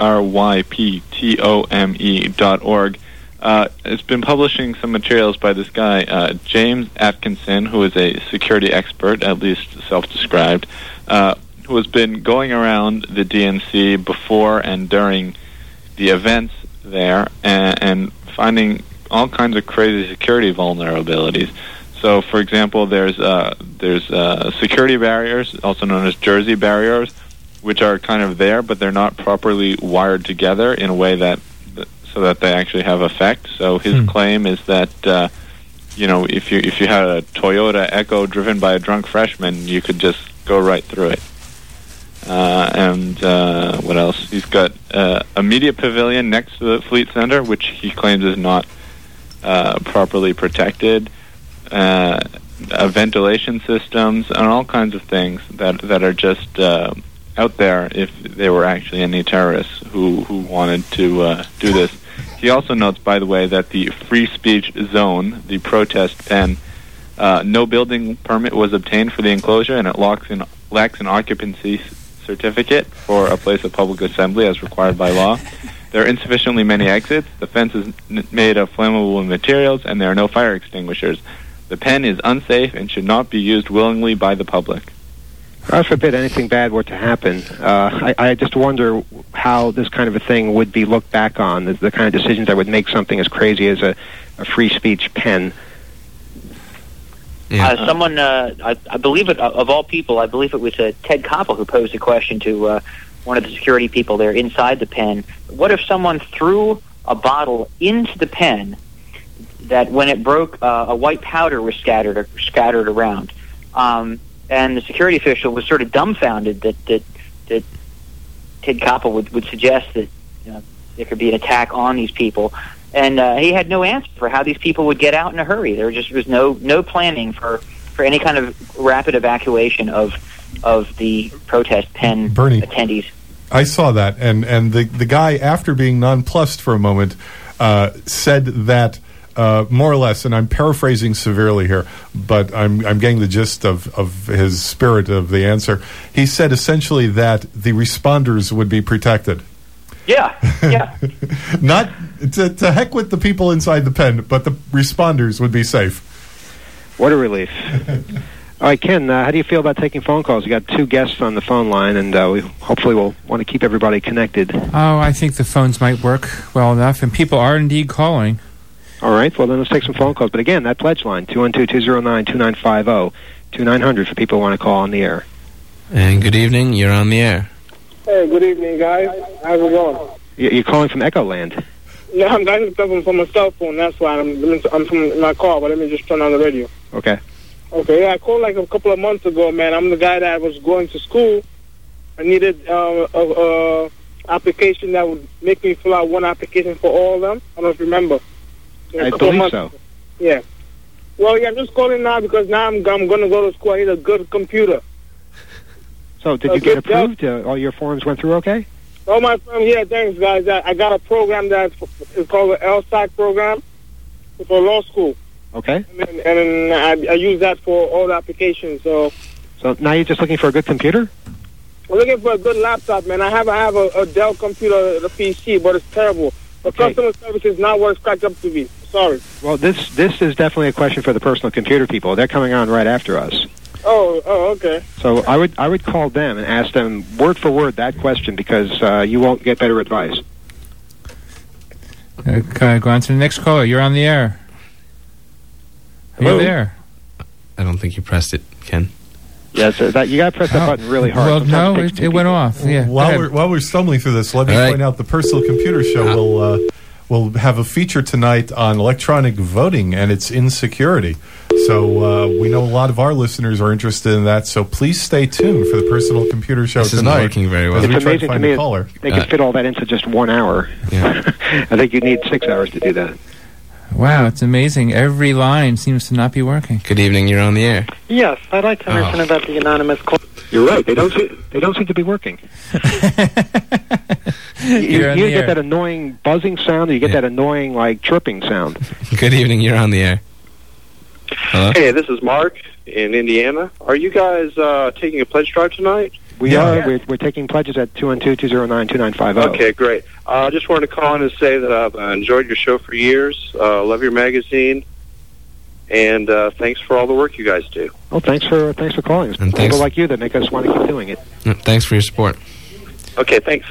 CRYPTOME.org, it's been publishing some materials by this guy, James Atkinson, who is a security expert, at least self-described, who has been going around the DNC before and during the events there and finding all kinds of crazy security vulnerabilities. So, for example, there's security barriers, also known as Jersey barriers, which are kind of there, but they're not properly wired together in a way so that they actually have effect. So his claim is that if you had a Toyota Echo driven by a drunk freshman, you could just go right through it. And what else? He's got a media pavilion next to the Fleet Center, which he claims is not properly protected, ventilation systems, and all kinds of things that are just out there if there were actually any terrorists who wanted to do this. He also notes, by the way, that the free speech zone, the protest pen, no building permit was obtained for the enclosure, and it lacks an occupancy certificate for a place of public assembly as required by law. There are insufficiently many exits. The fence is made of flammable materials, and there are no fire extinguishers. The pen is unsafe and should not be used willingly by the public. God forbid anything bad were to happen. I just wonder how this kind of a thing would be looked back on, the kind of decisions that would make something as crazy as a free speech pen. Yeah. Someone, I believe it, of all people, I believe it was Ted Koppel who posed a question to one of the security people there inside the pen. What if someone threw a bottle into the pen that when it broke, a white powder was scattered around? And the security official was sort of dumbfounded that Ted Koppel would suggest that there could be an attack on these people. And he had no answer for how these people would get out in a hurry. There just was no planning for any kind of rapid evacuation of the protest pen Bernie, attendees. I saw that, and the guy, after being nonplussed for a moment, said that more or less, and I'm paraphrasing severely here, but I'm getting the gist of his spirit of the answer. He said essentially that the responders would be protected. Yeah. Not to heck with the people inside the pen, but the responders would be safe. What a relief. All right, Ken, how do you feel about taking phone calls? You got two guests on the phone line, and we hopefully will want to keep everybody connected. Oh, I think the phones might work well enough, and people are indeed calling. All right, well, then let's take some phone calls. But again, that pledge line, 212-209-2950, 2900 for people who want to call on the air. And good evening, you're on the air. Hey, good evening, guys. How's it going? You're calling from Echo Land. Yeah, I'm calling from my cell phone. That's why I'm from my car, but let me just turn on the radio. Okay. Okay, yeah, I called like a couple of months ago, man. I'm the guy that was going to school. I needed a application that would make me fill out one application for all of them. I don't know if you remember. I believe so. Yeah. Well, yeah, I'm just calling now because now I'm going to go to school. I need a good computer. So, did you get approved? All your forms went through okay? Oh, my friend, yeah, thanks, guys. I got a program that's called the LSAC program for law school. Okay. And I use that for all the applications. So now you're just looking for a good computer? I'm looking for a good laptop, man. I have a Dell computer, the PC, but it's terrible. The customer service is not what it's cracked up to be. Sorry. Well, this is definitely a question for the personal computer people. They're coming on right after us. Oh, okay. So I would call them and ask them word for word that question, because you won't get better advice. Okay, go on to the next caller. You're on the air. Are you there? I don't think you pressed it, Ken. Yes, you got to press that button really hard. Well, Sometimes no, takes two it went people. off. Yeah. While we're stumbling through this, let me point out the Personal Computer Show will have a feature tonight on electronic voting and its insecurity. So we know a lot of our listeners are interested in that. So please stay tuned for the Personal Computer Show this tonight. Is working very well. As we It's try amazing to to find me a caller. they can fit all that into just 1 hour. Yeah. I think you need 6 hours to do that. Wow, it's amazing. Every line seems to not be working. Good evening. You're on the air. Yes, I'd like to mention about the anonymous call. You're right. They don't seem to be working. you get that annoying buzzing sound, or you get that annoying chirping sound. Good evening. You're on the air. Hello? Hey, this is Mark in Indiana. Are you guys taking a pledge drive tonight? We are. We're taking pledges at 212-209-2950. Okay, great. I just wanted to call in and say that I've enjoyed your show for years. Love your magazine, and thanks for all the work you guys do. Oh, thanks for calling us. And People like you that make us want to keep doing it. Thanks for your support. Okay, thanks.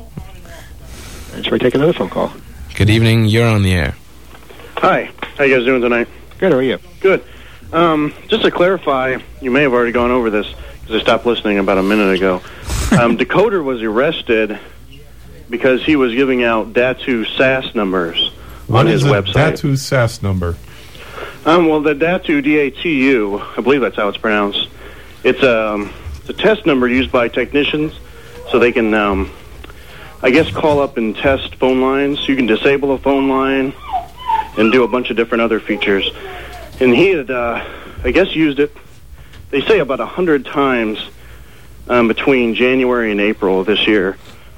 And should we take another phone call? Good evening. You're on the air. Hi. How you guys doing tonight? Good. How are you? Good. Just to clarify, you may have already gone over this because I stopped listening about a minute ago. Decoder was arrested because he was giving out Datu SAS numbers on his website. Datu SAS number? Well, the Datu, D-A-T-U, I believe that's how it's pronounced. It's a test number used by technicians so they can, I guess, call up and test phone lines. You can disable a phone line and do a bunch of different other features. And he had, I guess, used it, they say, about 100 times between January and April of this year.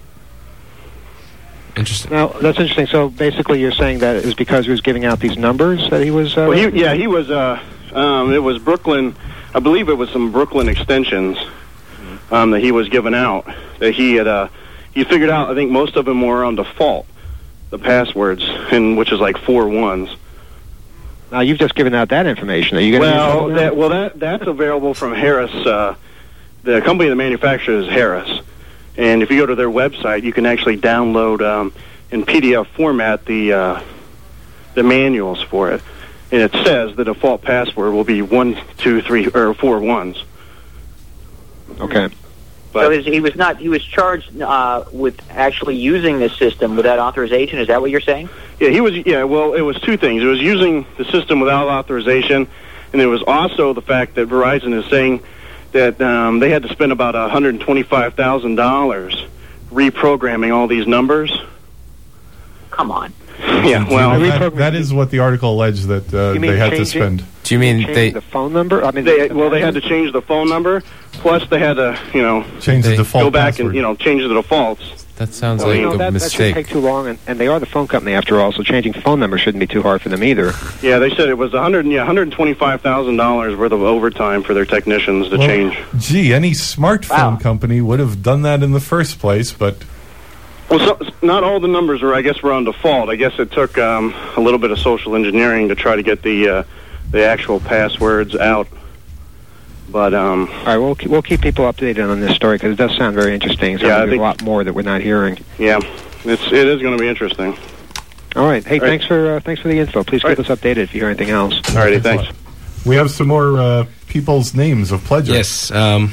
Interesting. Now, that's interesting. So basically you're saying that it was because he was giving out these numbers that he was... Well, he was, it was Brooklyn, I believe it was some Brooklyn extensions that he was giving out, that he had, he figured out, I think most of them were on default, the passwords, which is like 4 ones. Now, you've just given out that information. Are you going to that's available from Harris. The company that manufactures is Harris. And if you go to their website, you can actually download in PDF format the manuals for it. And it says the default password will be 1, 2, 3, or 4 ones. Okay. So he was charged with actually using this system without authorization. Is that what you're saying? Yeah, he was. Yeah, well, it was 2 things. It was using the system without authorization, and it was also the fact that Verizon is saying that they had to spend about $125,000 reprogramming all these numbers. Come on. Yeah, well, that is what the article alleged that they had to spend. Do you mean the phone number? I mean, they had to change the phone number. Plus, they had to, change the default go back password. and change the defaults. That sounds like a that mistake. That should take too long, and they are the phone company after all. So changing phone number shouldn't be too hard for them either. Yeah, they said it was $125,000 worth of overtime for their technicians to change. Gee, any smartphone company would have done that in the first place, but. Well, not all the numbers were on default. I guess it took a little bit of social engineering to try to get the actual passwords out. But all right, we'll keep people updated on this story because it does sound very interesting. So there's a lot more that we're not hearing. Yeah, it is going to be interesting. All right. Hey, thanks for the info. Please keep us updated if you hear anything else. All righty, thanks. We have some more people's names of pledges. Yes,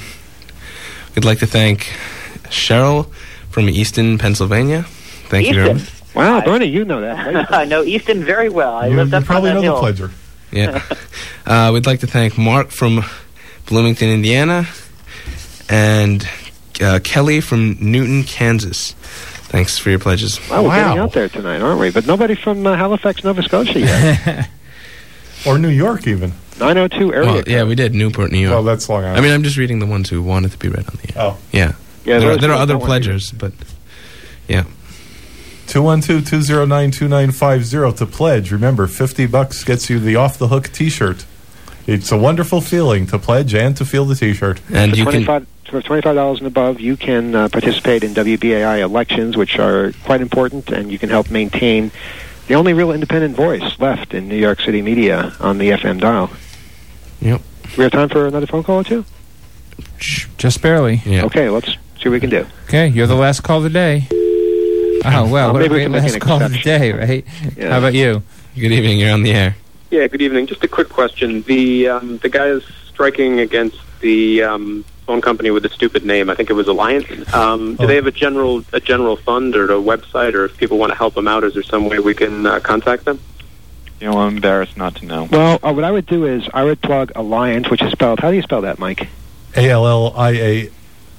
we'd like to thank Cheryl from Easton, Pennsylvania. Thank you very much. Wow, Bernie, you know that. I know Easton very well. I lived up probably on that know hill. the pledger. Yeah. We'd like to thank Mark from Bloomington, Indiana, and Kelly from Newton, Kansas. Thanks for your pledges. Well, we're getting out there tonight, aren't we? But nobody from Halifax, Nova Scotia yet. Or New York, even. 902 area. Well, yeah, we did Newport, New York. Well, that's Long Island. I mean, I'm just reading the ones who wanted to be read on the air. Oh. Yeah. There are other pledgers, but yeah. 212-209-2950 to pledge. Remember, $50 gets you the Off the Hook T-shirt. It's a wonderful feeling to pledge and to feel the T-shirt. And you can... For $25 and above, you can participate in WBAI elections, which are quite important, and you can help maintain the only real independent voice left in New York City media on the FM dial. Yep. We have time for another phone call or two? Just barely. Yeah. Okay, let's see what we can do. Okay, you're the last call of the day. Oh, well, what maybe a we great can make last an call of the exception. day, right? Yeah. How about you? Good evening. You're on the air. Yeah, good evening. Just a quick question. The guys striking against the phone company with the stupid name, I think it was Alliance. Do they have a general fund or a website, or if people want to help them out, is there some way we can contact them? You know, I'm embarrassed not to know. Well, what I would do is I would plug Alliance, which is spelled, how do you spell that, Mike? ALLIANT.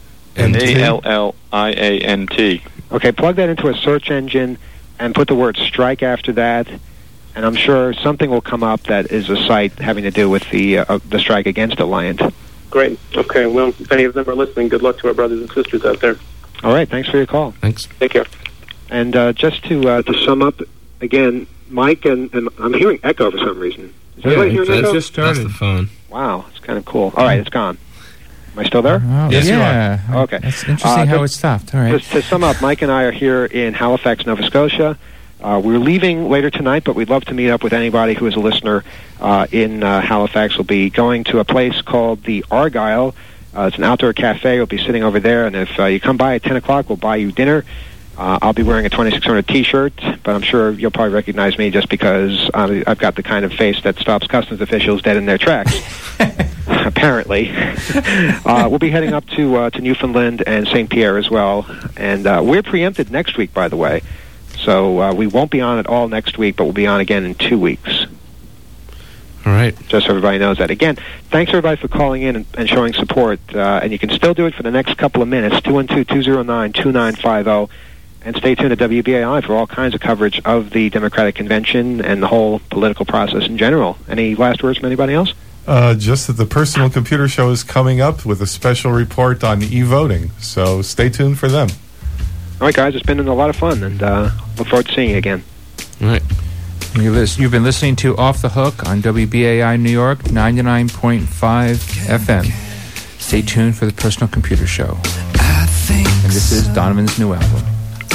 ALLIANT. Okay, plug that into a search engine and put the word strike after that, and I'm sure something will come up that is a site having to do with the strike against Alliance. Great. Okay, well, if any of them are listening, good luck to our brothers and sisters out there. All right, thanks for your call. Thanks. Take care. And just to sum up, again, Mike, and I'm hearing echo for some reason. Is everybody hearing echo? That's the phone. Wow, it's kind of cool. All right, it's gone. Am I still there? Oh, Yes, you yeah. Okay. That's interesting how it stopped. All right. To sum up, Mike and I are here in Halifax, Nova Scotia. We're leaving later tonight, but we'd love to meet up with anybody who is a listener in Halifax. We'll be going to a place called the Argyle. It's an outdoor cafe. We'll be sitting over there, and if you come by at 10 o'clock, we'll buy you dinner. I'll be wearing a 2600 T-shirt, but I'm sure you'll probably recognize me just because I've got the kind of face that stops customs officials dead in their tracks. Apparently. We'll be heading up to Newfoundland and St. Pierre as well. And we're preempted next week, by the way. So we won't be on at all next week, but we'll be on again in 2 weeks. All right. Just so everybody knows that. Again, thanks everybody for calling in and showing support. And you can still do it for the next couple of minutes, 212-209-2950. And stay tuned to WBAI for all kinds of coverage of the Democratic Convention and the whole political process in general. Any last words from anybody else? Just that the Personal Computer Show is coming up with a special report on e-voting. So stay tuned for them. All right, guys, it's been a lot of fun, and look forward to seeing you again. All right. You've been listening to Off the Hook on WBAI New York 99.5 FM. Stay tuned for the Personal Computer Show. And this is Donovan's new album.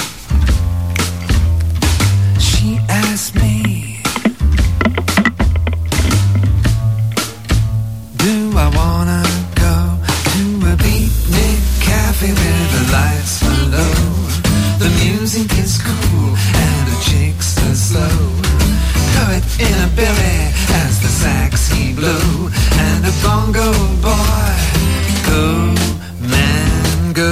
She asked me, do I wanna go to a beatnik cafe where the lights are low, the music is cool and the chicks are slow, poet in a berry as the sax he blew, and a bongo boy, go man go.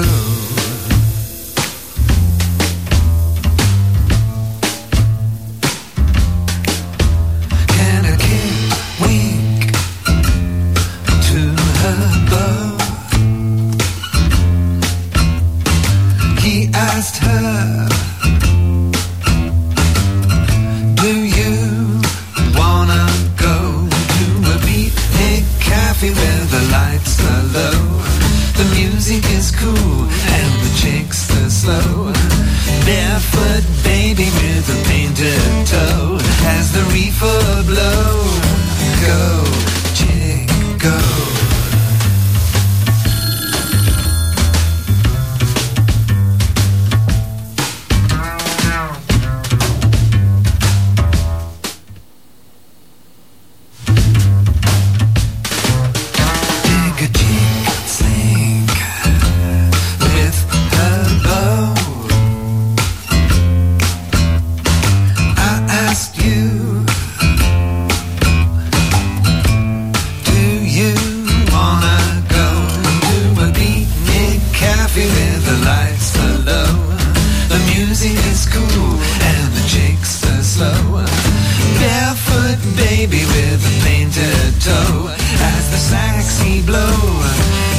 Asked her, do you wanna go to a beatnik cafe where the lights are low, the music is cool and the chicks are slow, barefoot baby with a painted toe, as the reefer blow, go chick go. Baby with a painted toe, as the saxy blow,